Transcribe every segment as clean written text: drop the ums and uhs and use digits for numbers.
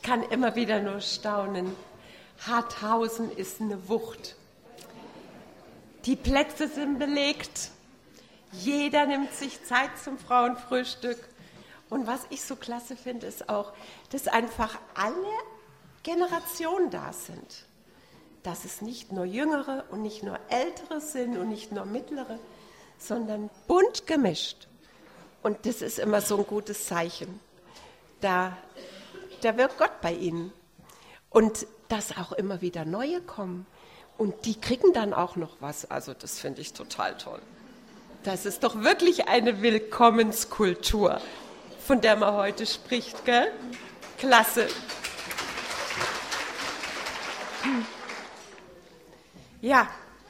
kann immer wieder nur staunen. Harthausen ist eine Wucht. Die Plätze sind belegt. Jeder nimmt sich Zeit zum Frauenfrühstück. Und was ich so klasse finde, ist auch, dass einfach alle Generationen da sind. Dass es nicht nur Jüngere und nicht nur Ältere sind und nicht nur Mittlere, sondern bunt gemischt. Und das ist immer so ein gutes Zeichen. Da wirkt Gott bei ihnen. Und dass auch immer wieder neue kommen. Und die kriegen dann auch noch was. Also das finde ich total toll. Das ist doch wirklich eine Willkommenskultur, von der man heute spricht, gell? Klasse. Ja,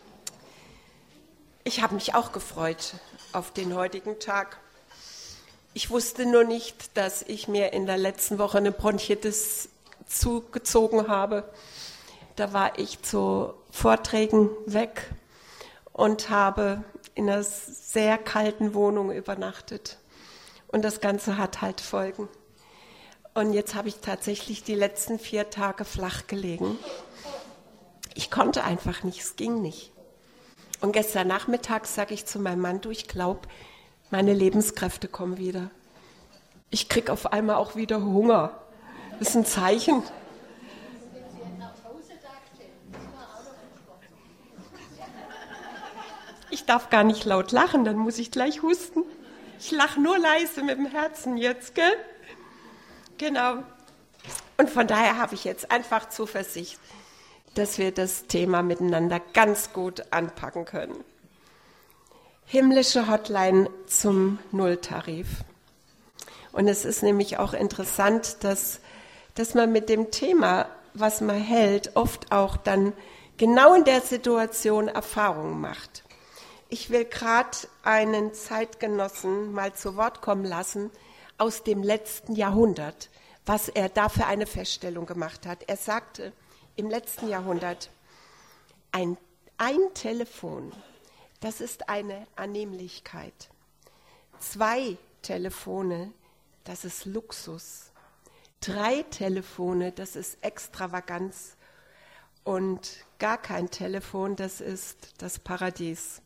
ich habe mich auch gefreut auf den heutigen Tag. Ich wusste nur nicht, dass ich mir in der letzten Woche eine Bronchitis zugezogen habe. Da war ich zu Vorträgen weg und habe in einer sehr kalten Wohnung übernachtet. Und das Ganze hat halt Folgen. Und jetzt habe ich tatsächlich die letzten 4 Tage flach gelegen. Ich konnte einfach nicht, es ging nicht. Und gestern Nachmittag sage ich zu meinem Mann, du, ich glaube, meine Lebenskräfte kommen wieder. Ich kriege auf einmal auch wieder Hunger. Das ist ein Zeichen. Ich darf gar nicht laut lachen, dann muss ich gleich husten. Ich lache nur leise mit dem Herzen jetzt, gell? Genau. Und von daher habe ich jetzt einfach Zuversicht, dass wir das Thema miteinander ganz gut anpacken können. Himmlische Hotline zum Nulltarif. Und es ist nämlich auch interessant, dass man mit dem Thema, was man hält, oft auch dann genau in der Situation Erfahrungen macht. Ich will gerade einen Zeitgenossen mal zu Wort kommen lassen aus dem letzten Jahrhundert, was er da für eine Feststellung gemacht hat. Er sagte, im letzten Jahrhundert, ein Telefon, das ist eine Annehmlichkeit. 2 Telefone, das ist Luxus. 3 Telefone, das ist Extravaganz. Und gar kein Telefon, das ist das Paradies.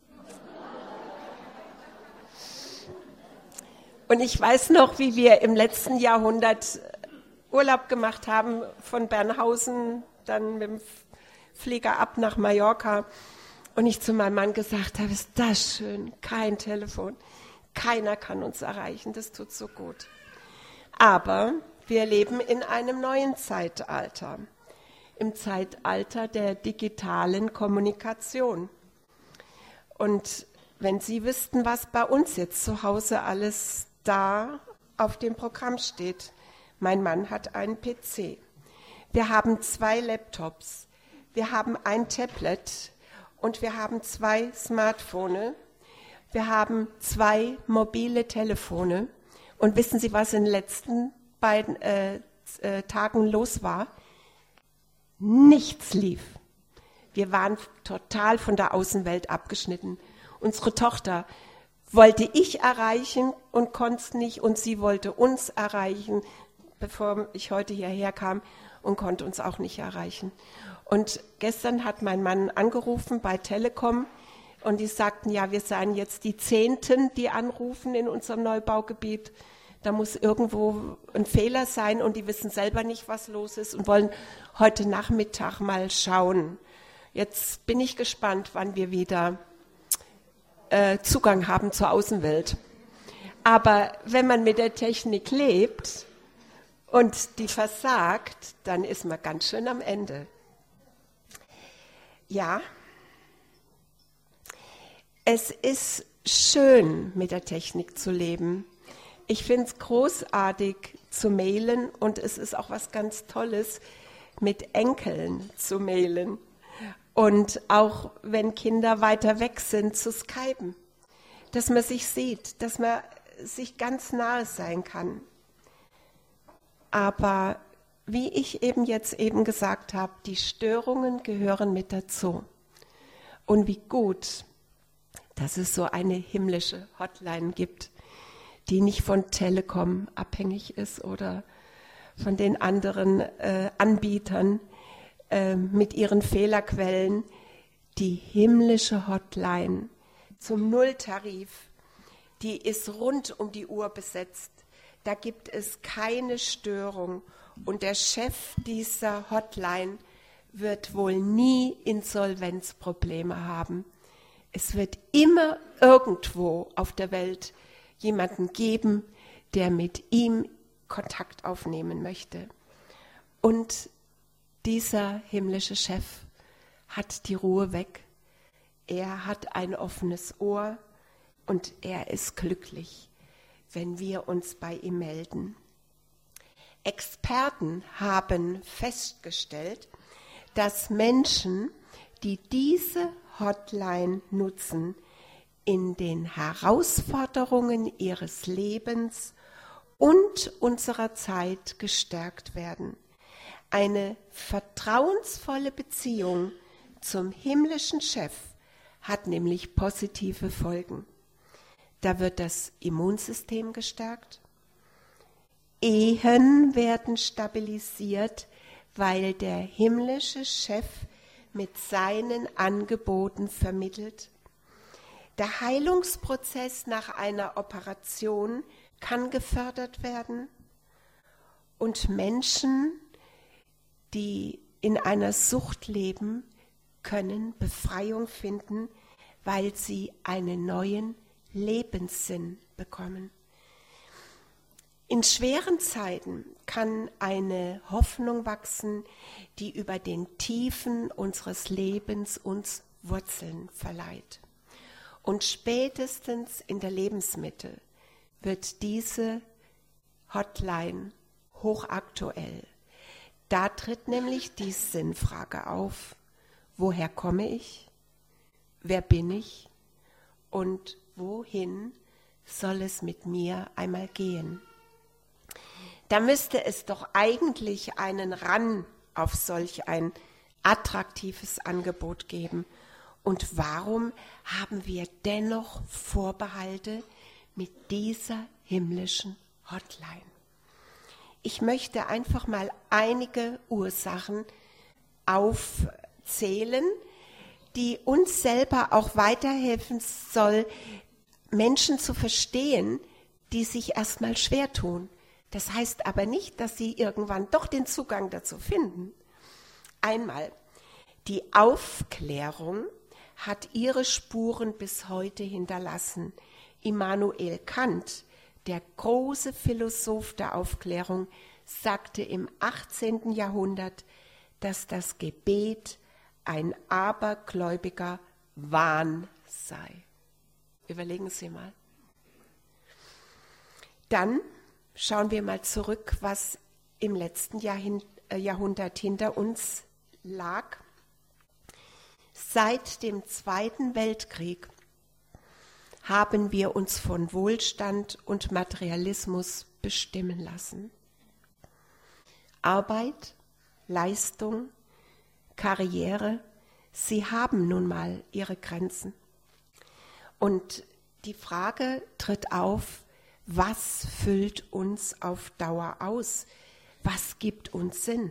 Und ich weiß noch, wie wir im letzten Jahrhundert Urlaub gemacht haben, von Bernhausen, dann mit dem Flieger ab nach Mallorca. Und ich zu meinem Mann gesagt habe, ist das schön, kein Telefon. Keiner kann uns erreichen, das tut so gut. Aber wir leben in einem neuen Zeitalter, im Zeitalter der digitalen Kommunikation. Und wenn Sie wüssten, was bei uns jetzt zu Hause alles da auf dem Programm steht. Mein Mann hat einen PC. Wir haben 2 Laptops. Wir haben ein Tablet und wir haben 2 Smartphones. Wir haben 2 mobile Telefone. Und wissen Sie, was in den letzten beiden Tagen los war? Nichts lief. Wir waren total von der Außenwelt abgeschnitten. Unsere Tochter wollte ich erreichen und konnte es nicht. Und sie wollte uns erreichen, bevor ich heute hierher kam, und konnte uns auch nicht erreichen. Und gestern hat mein Mann angerufen bei Telekom und die sagten, ja, wir seien jetzt die 10., die anrufen in unserem Neubaugebiet. Da muss irgendwo ein Fehler sein und die wissen selber nicht, was los ist und wollen heute Nachmittag mal schauen. Jetzt bin ich gespannt, wann wir wieder Zugang haben zur Außenwelt. Aber wenn man mit der Technik lebt und die versagt, dann ist man ganz schön am Ende. Ja, es ist schön, mit der Technik zu leben. Ich finde es großartig zu mailen und es ist auch was ganz Tolles, mit Enkeln zu mailen. Und auch wenn Kinder weiter weg sind, zu skypen, dass man sich sieht, dass man sich ganz nahe sein kann. Aber wie ich jetzt gesagt habe, die Störungen gehören mit dazu. Und wie gut, dass es so eine himmlische Hotline gibt, die nicht von Telekom abhängig ist oder von den anderen Anbietern mit ihren Fehlerquellen. Die himmlische Hotline zum Nulltarif, die ist rund um die Uhr besetzt. Da gibt es keine Störung. Und der Chef dieser Hotline wird wohl nie Insolvenzprobleme haben. Es wird immer irgendwo auf der Welt jemanden geben, der mit ihm Kontakt aufnehmen möchte. Und dieser himmlische Chef hat die Ruhe weg. Er hat ein offenes Ohr und er ist glücklich, wenn wir uns bei ihm melden. Experten haben festgestellt, dass Menschen, die diese Hotline nutzen, in den Herausforderungen ihres Lebens und unserer Zeit gestärkt werden. Eine vertrauensvolle Beziehung zum himmlischen Chef hat nämlich positive Folgen. Da wird das Immunsystem gestärkt, Ehen werden stabilisiert, weil der himmlische Chef mit seinen Angeboten vermittelt. Der Heilungsprozess nach einer Operation kann gefördert werden und Menschen, die in einer Sucht leben, können Befreiung finden, weil sie einen neuen Lebenssinn bekommen. In schweren Zeiten kann eine Hoffnung wachsen, die über den Tiefen unseres Lebens uns Wurzeln verleiht. Und spätestens in der Lebensmitte wird diese Hotline hochaktuell. Da tritt nämlich die Sinnfrage auf: Woher komme ich? Wer bin ich? Und wohin soll es mit mir einmal gehen? Da müsste es doch eigentlich einen Run auf solch ein attraktives Angebot geben. Und warum haben wir dennoch Vorbehalte mit dieser himmlischen Hotline? Ich möchte einfach mal einige Ursachen aufzählen, die uns selber auch weiterhelfen soll, Menschen zu verstehen, die sich erstmal schwer tun. Das heißt aber nicht, dass sie irgendwann doch den Zugang dazu finden. Einmal, die Aufklärung hat ihre Spuren bis heute hinterlassen. Immanuel Kant, der große Philosoph der Aufklärung, sagte im 18. Jahrhundert, dass das Gebet ein abergläubiger Wahn sei. Überlegen Sie mal. Dann schauen wir mal zurück, was im letzten Jahrhundert hinter uns lag. Seit dem Zweiten Weltkrieg haben wir uns von Wohlstand und Materialismus bestimmen lassen. Arbeit, Leistung, Karriere, sie haben nun mal ihre Grenzen. Und die Frage tritt auf: Was füllt uns auf Dauer aus? Was gibt uns Sinn?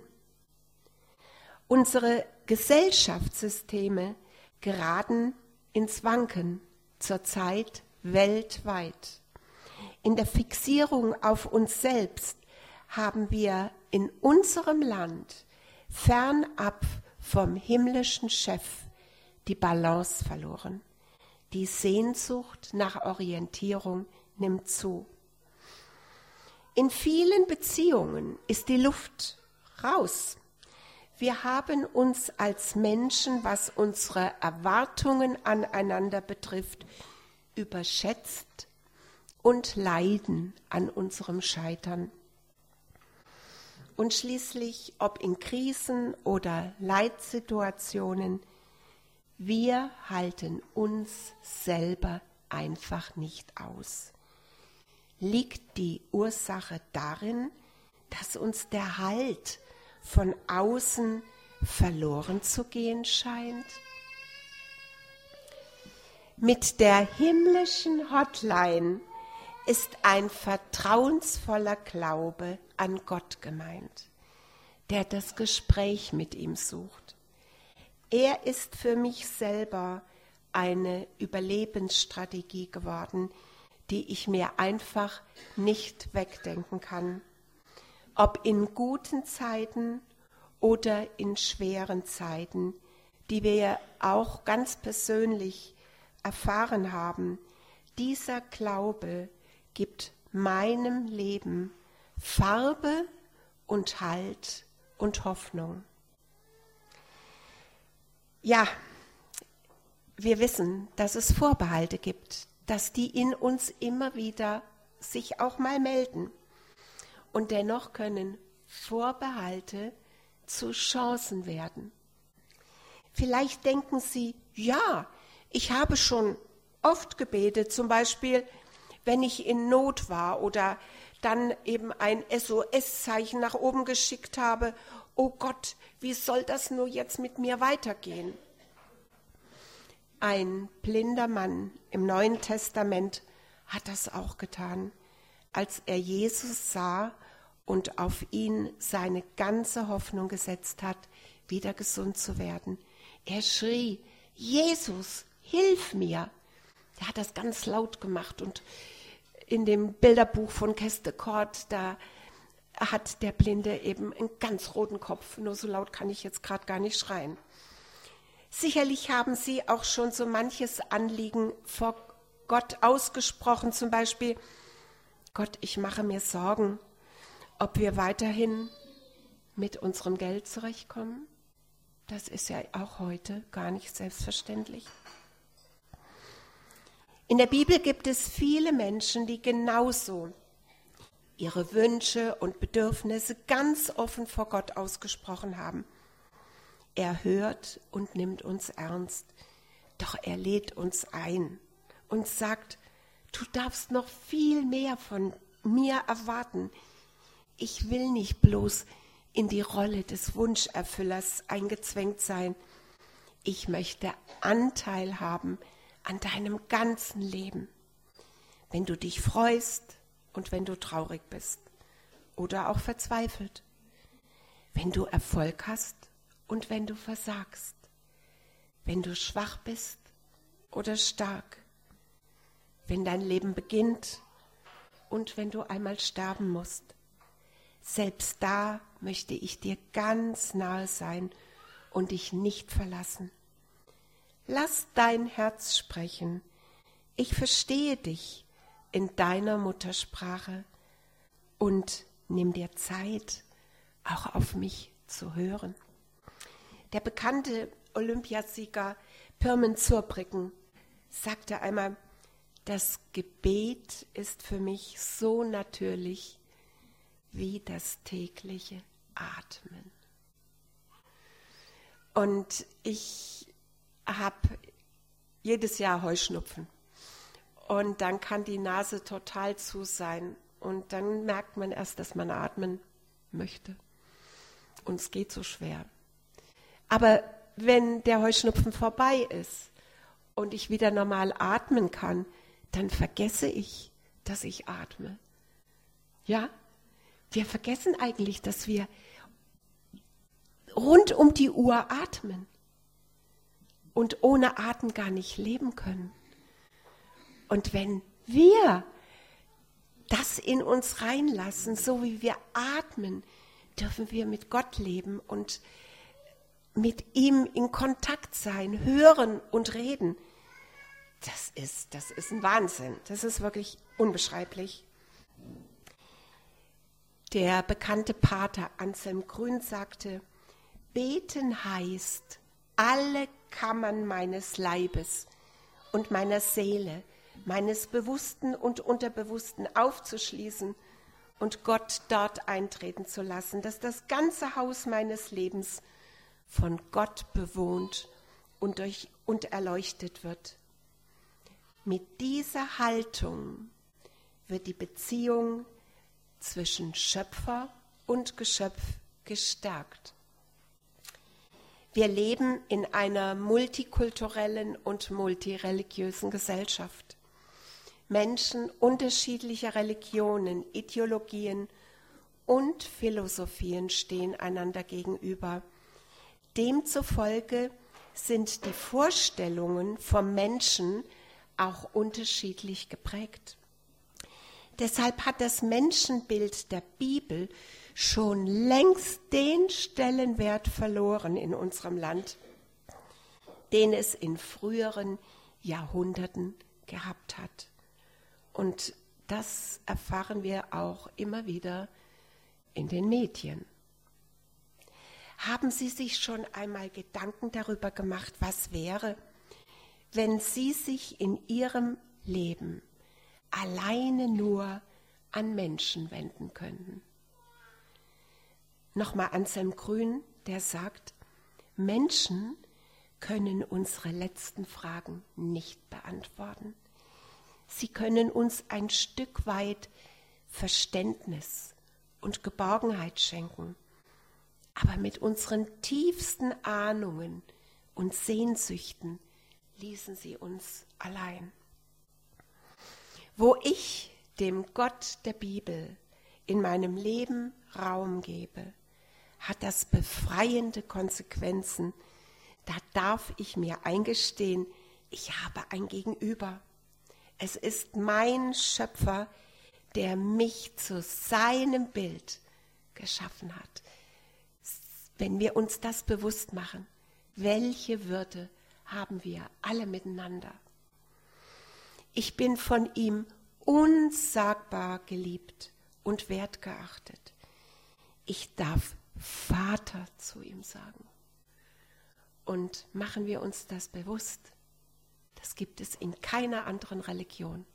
Unsere Gesellschaftssysteme geraten ins Wanken, zurzeit weltweit. In der Fixierung auf uns selbst haben wir in unserem Land fernab vom himmlischen Chef die Balance verloren. Die Sehnsucht nach Orientierung nimmt zu. In vielen Beziehungen ist die Luft raus. Wir haben uns als Menschen, was unsere Erwartungen aneinander betrifft, überschätzt und leiden an unserem Scheitern. Und schließlich, ob in Krisen oder Leitsituationen, wir halten uns selber einfach nicht aus. Liegt die Ursache darin, dass uns der Halt von außen verloren zu gehen scheint? Mit der himmlischen Hotline ist ein vertrauensvoller Glaube an Gott gemeint, der das Gespräch mit ihm sucht. Er ist für mich selber eine Überlebensstrategie geworden, die ich mir einfach nicht wegdenken kann. Ob in guten Zeiten oder in schweren Zeiten, die wir ja auch ganz persönlich erfahren haben, dieser Glaube gibt meinem Leben Farbe und Halt und Hoffnung. Ja, wir wissen, dass es Vorbehalte gibt, dass die in uns immer wieder sich auch mal melden. Und dennoch können Vorbehalte zu Chancen werden. Vielleicht denken Sie, ja, ich habe schon oft gebetet, zum Beispiel, wenn ich in Not war oder dann eben ein SOS-Zeichen nach oben geschickt habe. Oh Gott, wie soll das nur jetzt mit mir weitergehen? Ein blinder Mann im Neuen Testament hat das auch getan, als er Jesus sah und auf ihn seine ganze Hoffnung gesetzt hat, wieder gesund zu werden. Er schrie, Jesus, hilf mir! Er hat das ganz laut gemacht und in dem Bilderbuch von Kestekort, da hat der Blinde eben einen ganz roten Kopf. Nur so laut kann ich jetzt gerade gar nicht schreien. Sicherlich haben Sie auch schon so manches Anliegen vor Gott ausgesprochen, zum Beispiel, Gott, ich mache mir Sorgen, ob wir weiterhin mit unserem Geld zurechtkommen. Das ist ja auch heute gar nicht selbstverständlich. In der Bibel gibt es viele Menschen, die genauso ihre Wünsche und Bedürfnisse ganz offen vor Gott ausgesprochen haben. Er hört und nimmt uns ernst, doch er lädt uns ein und sagt, du darfst noch viel mehr von mir erwarten. Ich will nicht bloß in die Rolle des Wunscherfüllers eingezwängt sein. Ich möchte Anteil haben an deinem ganzen Leben, wenn du dich freust und wenn du traurig bist oder auch verzweifelt, wenn du Erfolg hast und wenn du versagst, wenn du schwach bist oder stark, wenn dein Leben beginnt und wenn du einmal sterben musst. Selbst da möchte ich dir ganz nahe sein und dich nicht verlassen. Lass dein Herz sprechen. Ich verstehe dich in deiner Muttersprache und nimm dir Zeit, auch auf mich zu hören. Der bekannte Olympiasieger Pirmin Zurbriggen sagte einmal, das Gebet ist für mich so natürlich wie das tägliche Atmen. Und ich habe jedes Jahr Heuschnupfen und dann kann die Nase total zu sein und dann merkt man erst, dass man atmen möchte und es geht so schwer. Aber wenn der Heuschnupfen vorbei ist und ich wieder normal atmen kann, dann vergesse ich, dass ich atme. Ja, wir vergessen eigentlich, dass wir rund um die Uhr atmen und ohne Atem gar nicht leben können. Und wenn wir das in uns reinlassen, so wie wir atmen, dürfen wir mit Gott leben und mit ihm in Kontakt sein, hören und reden. Das ist ein Wahnsinn. Das ist wirklich unbeschreiblich. Der bekannte Pater Anselm Grün sagte, beten heißt, alle Kammern meines Leibes und meiner Seele, meines Bewussten und Unterbewussten aufzuschließen und Gott dort eintreten zu lassen, dass das ganze Haus meines Lebens von Gott bewohnt und erleuchtet wird. Mit dieser Haltung wird die Beziehung zwischen Schöpfer und Geschöpf gestärkt. Wir leben in einer multikulturellen und multireligiösen Gesellschaft. Menschen unterschiedlicher Religionen, Ideologien und Philosophien stehen einander gegenüber. Demzufolge sind die Vorstellungen vom Menschen auch unterschiedlich geprägt. Deshalb hat das Menschenbild der Bibel schon längst den Stellenwert verloren in unserem Land, den es in früheren Jahrhunderten gehabt hat. Und das erfahren wir auch immer wieder in den Medien. Haben Sie sich schon einmal Gedanken darüber gemacht, was wäre, wenn Sie sich in Ihrem Leben alleine nur an Menschen wenden könnten? Nochmal Anselm Grün, der sagt, Menschen können unsere letzten Fragen nicht beantworten. Sie können uns ein Stück weit Verständnis und Geborgenheit schenken. Aber mit unseren tiefsten Ahnungen und Sehnsüchten ließen sie uns allein. Wo ich dem Gott der Bibel in meinem Leben Raum gebe, hat das befreiende Konsequenzen. Da darf ich mir eingestehen, ich habe ein Gegenüber. Es ist mein Schöpfer, der mich zu seinem Bild geschaffen hat. Wenn wir uns das bewusst machen, welche Würde haben wir alle miteinander? Ich bin von ihm unsagbar geliebt und wertgeachtet. Ich darf Vater zu ihm sagen. Und machen wir uns das bewusst, das gibt es in keiner anderen Religion,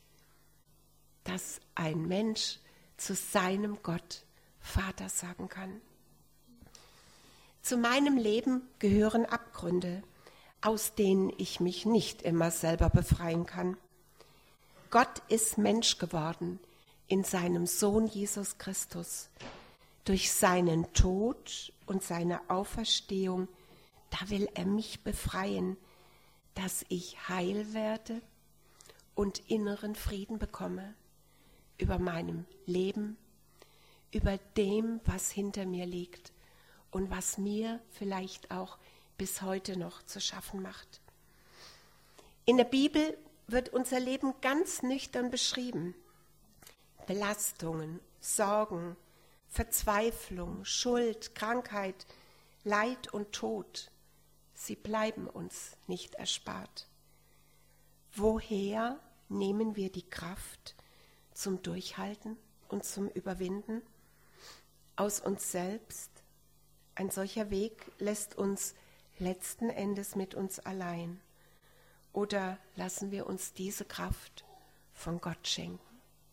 dass ein Mensch zu seinem Gott Vater sagen kann. Zu meinem Leben gehören Abgründe, aus denen ich mich nicht immer selber befreien kann. Gott ist Mensch geworden in seinem Sohn Jesus Christus. Durch seinen Tod und seine Auferstehung, da will er mich befreien, dass ich heil werde und inneren Frieden bekomme über meinem Leben, über dem, was hinter mir liegt und was mir vielleicht auch bis heute noch zu schaffen macht. In der Bibel wird unser Leben ganz nüchtern beschrieben. Belastungen, Sorgen, Verzweiflung, Schuld, Krankheit, Leid und Tod, sie bleiben uns nicht erspart. Woher nehmen wir die Kraft zum Durchhalten und zum Überwinden? Aus uns selbst? Ein solcher Weg lässt uns letzten Endes mit uns allein. Oder lassen wir uns diese Kraft von Gott schenken?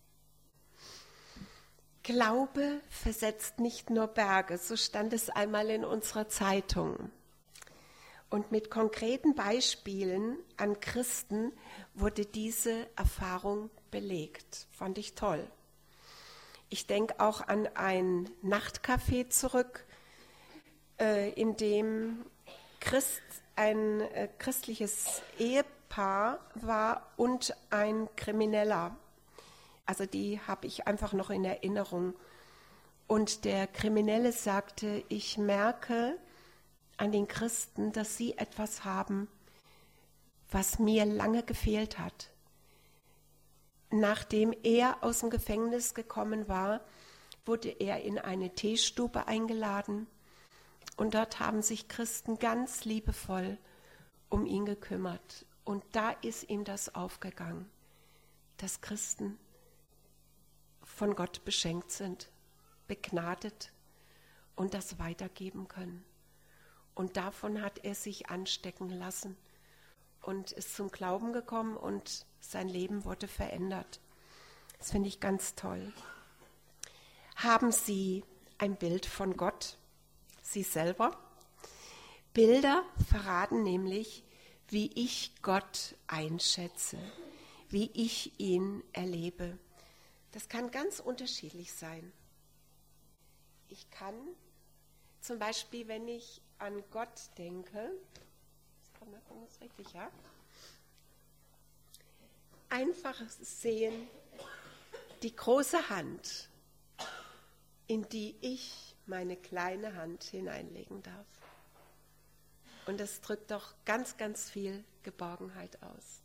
Glaube versetzt nicht nur Berge, so stand es einmal in unserer Zeitung. Und mit konkreten Beispielen an Christen wurde diese Erfahrung belegt. Fand ich toll. Ich denke auch an ein Nachtcafé zurück, in dem ein christliches Ehepaar war und ein Krimineller. Also die habe ich einfach noch in Erinnerung. Und der Kriminelle sagte, ich merke an den Christen, dass sie etwas haben, was mir lange gefehlt hat. Nachdem er aus dem Gefängnis gekommen war, wurde er in eine Teestube eingeladen und dort haben sich Christen ganz liebevoll um ihn gekümmert. Und da ist ihm das aufgegangen, dass Christen von Gott beschenkt sind, begnadet und das weitergeben können. Und davon hat er sich anstecken lassen und ist zum Glauben gekommen und sein Leben wurde verändert. Das finde ich ganz toll. Haben Sie ein Bild von Gott? Sie selber? Bilder verraten nämlich, wie ich Gott einschätze, wie ich ihn erlebe. Das kann ganz unterschiedlich sein. Ich kann zum Beispiel, wenn ich an Gott denke, das richtig, ja? einfach sehen, die große Hand, in die ich meine kleine Hand hineinlegen darf. Und das drückt doch ganz, ganz viel Geborgenheit aus.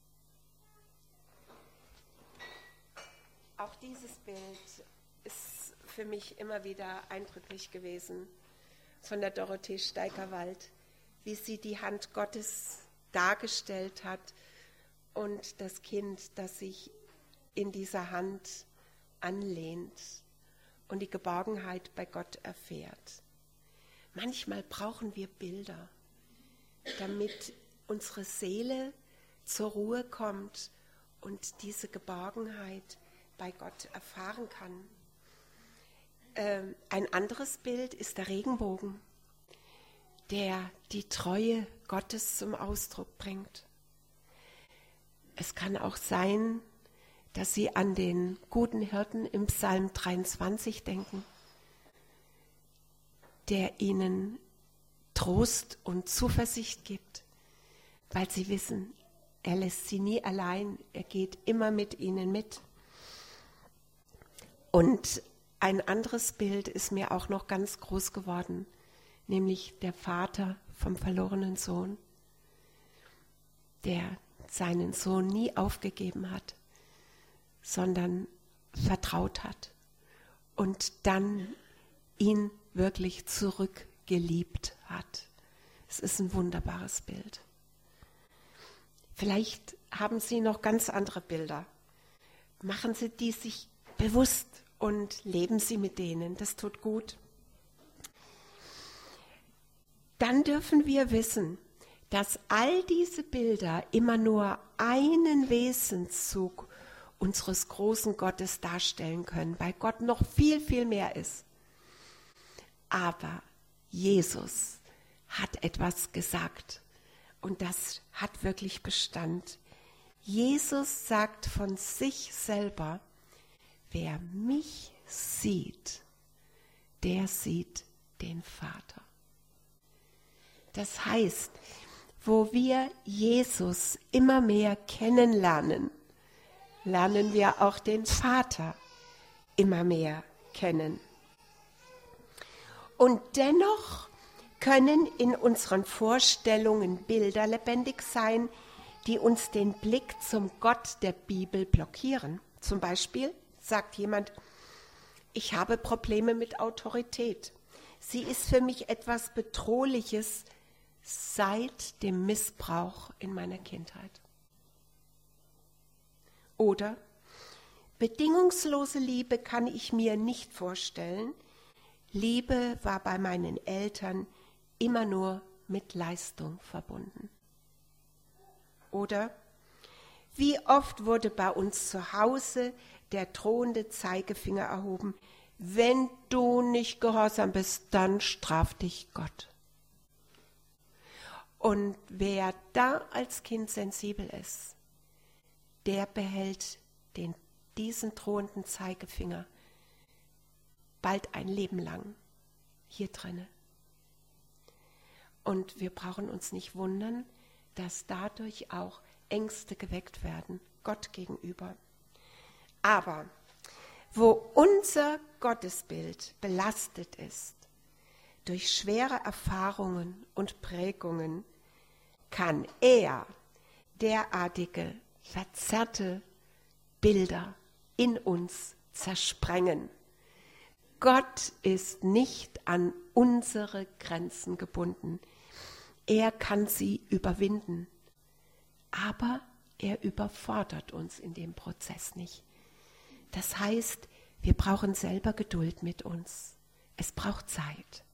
Auch dieses Bild ist für mich immer wieder eindrücklich gewesen von der Dorothee Steigerwald, wie sie die Hand Gottes dargestellt hat und das Kind, das sich in dieser Hand anlehnt und die Geborgenheit bei Gott erfährt. Manchmal brauchen wir Bilder, damit unsere Seele zur Ruhe kommt und diese Geborgenheit bei Gott erfahren kann. Ein anderes Bild ist der Regenbogen, der die Treue Gottes zum Ausdruck bringt. Es kann auch sein, dass Sie an den guten Hirten im Psalm 23 denken, der ihnen Trost und Zuversicht gibt, weil sie wissen, er lässt sie nie allein, er geht immer mit ihnen mit. Und ein anderes Bild ist mir auch noch ganz groß geworden, nämlich der Vater vom verlorenen Sohn, der seinen Sohn nie aufgegeben hat, sondern vertraut hat und dann ihn wirklich zurückgeliebt hat. Es ist ein wunderbares Bild. Vielleicht haben Sie noch ganz andere Bilder. Machen Sie die sich bewusst und leben Sie mit denen. Das tut gut. Dann dürfen wir wissen, dass all diese Bilder immer nur einen Wesenszug unseres großen Gottes darstellen können, weil Gott noch viel, viel mehr ist. Aber Jesus hat etwas gesagt und das hat wirklich Bestand. Jesus sagt von sich selber, wer mich sieht, der sieht den Vater. Das heißt, wo wir Jesus immer mehr kennenlernen, lernen wir auch den Vater immer mehr kennen. Und dennoch können in unseren Vorstellungen Bilder lebendig sein, die uns den Blick zum Gott der Bibel blockieren. Zum Beispiel sagt jemand, ich habe Probleme mit Autorität. Sie ist für mich etwas Bedrohliches seit dem Missbrauch in meiner Kindheit. Oder bedingungslose Liebe kann ich mir nicht vorstellen. Liebe war bei meinen Eltern immer nur mit Leistung verbunden. Oder wie oft wurde bei uns zu Hause der drohende Zeigefinger erhoben, wenn du nicht gehorsam bist, dann straft dich Gott. Und wer da als Kind sensibel ist, der behält diesen drohenden Zeigefinger bald ein Leben lang hier drinne. Und wir brauchen uns nicht wundern, dass dadurch auch Ängste geweckt werden, Gott gegenüber. Aber wo unser Gottesbild belastet ist, durch schwere Erfahrungen und Prägungen, kann er derartige verzerrte Bilder in uns zersprengen. Gott ist nicht an unsere Grenzen gebunden. Er kann sie überwinden. Aber er überfordert uns in dem Prozess nicht. Das heißt, wir brauchen selber Geduld mit uns. Es braucht Zeit.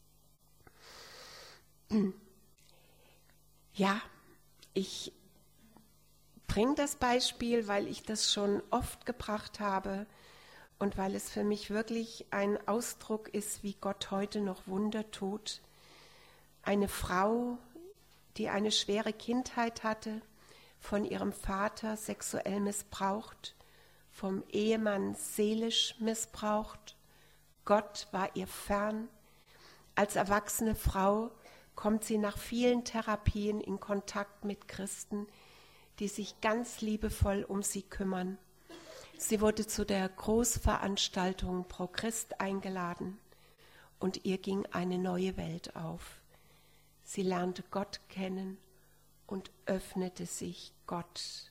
Ja, ich bringe das Beispiel, weil ich das schon oft gebracht habe und weil es für mich wirklich ein Ausdruck ist, wie Gott heute noch Wunder tut. Eine Frau, die eine schwere Kindheit hatte, von ihrem Vater sexuell missbraucht, vom Ehemann seelisch missbraucht. Gott war ihr fern. Als erwachsene Frau kommt sie nach vielen Therapien in Kontakt mit Christen, die sich ganz liebevoll um sie kümmern. Sie wurde zu der Großveranstaltung Pro Christ eingeladen und ihr ging eine neue Welt auf. Sie lernte Gott kennen und öffnete sich Gott.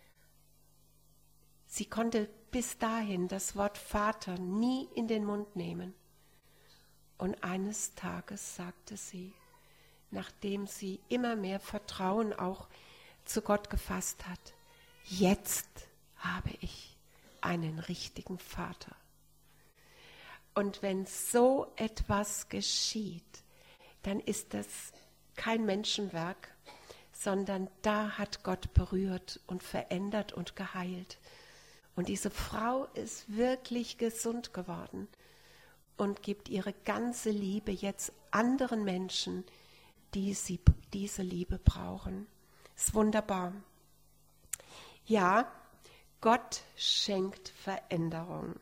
Sie konnte bis dahin das Wort Vater nie in den Mund nehmen. Und eines Tages sagte sie, nachdem sie immer mehr Vertrauen auch zu Gott gefasst hat, jetzt habe ich einen richtigen Vater. Und wenn so etwas geschieht, dann ist das kein Menschenwerk, sondern da hat Gott berührt und verändert und geheilt. Und diese Frau ist wirklich gesund geworden und gibt ihre ganze Liebe jetzt anderen Menschen, die diese Liebe brauchen. Ist wunderbar. Ja, Gott schenkt Veränderung.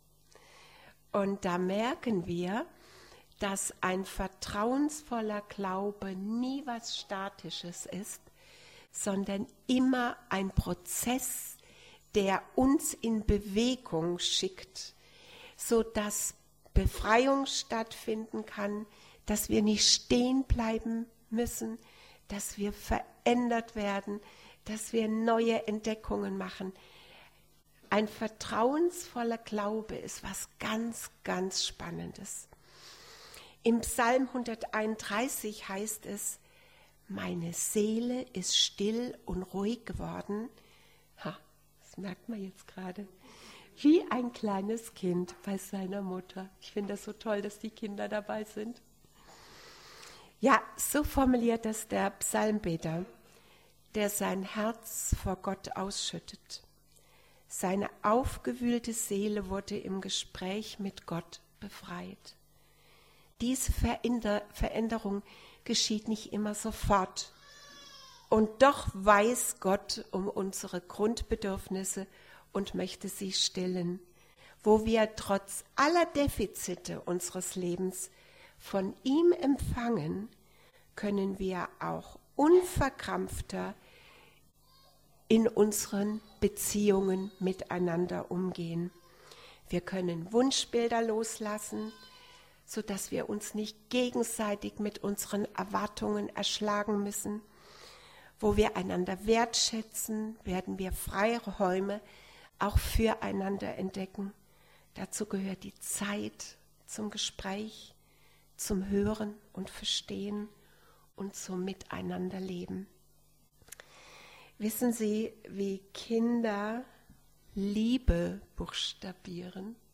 Und da merken wir, dass ein vertrauensvoller Glaube nie was Statisches ist, sondern immer ein Prozess, der uns in Bewegung schickt, sodass Befreiung stattfinden kann, dass wir nicht stehen bleiben müssen, dass wir verändert werden, dass wir neue Entdeckungen machen. Ein vertrauensvoller Glaube ist was ganz, ganz Spannendes. Im Psalm 131 heißt es, meine Seele ist still und ruhig geworden. Das merkt man jetzt gerade. Wie ein kleines Kind bei seiner Mutter. Ich finde das so toll, dass die Kinder dabei sind. Ja, so formuliert es der Psalmbeter, der sein Herz vor Gott ausschüttet. Seine aufgewühlte Seele wurde im Gespräch mit Gott befreit. Diese Veränderung geschieht nicht immer sofort. Und doch weiß Gott um unsere Grundbedürfnisse und möchte sie stillen, wo wir trotz aller Defizite unseres Lebens von ihm empfangen, können wir auch unverkrampfter in unseren Beziehungen miteinander umgehen. Wir können Wunschbilder loslassen, sodass wir uns nicht gegenseitig mit unseren Erwartungen erschlagen müssen. Wo wir einander wertschätzen, werden wir Freiräume auch füreinander entdecken. Dazu gehört die Zeit zum Gespräch, zum Hören und Verstehen und zum Miteinanderleben. Wissen Sie, wie Kinder Liebe buchstabieren?